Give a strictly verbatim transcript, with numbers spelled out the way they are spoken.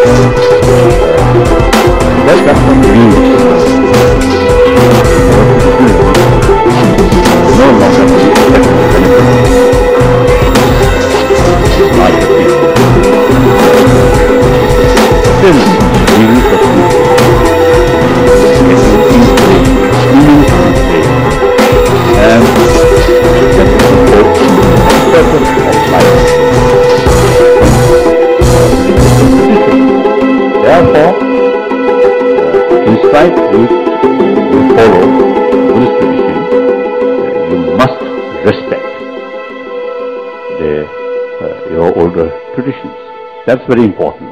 That, that's what it means. No longer to be expected to benefit larger people. Still, we will pursue getting easily, meaningfully paid, and that will support the purpose of life. Therefore, inscribed youth will follow Buddhist tradition. You must respect the, uh, your older traditions. That's very important.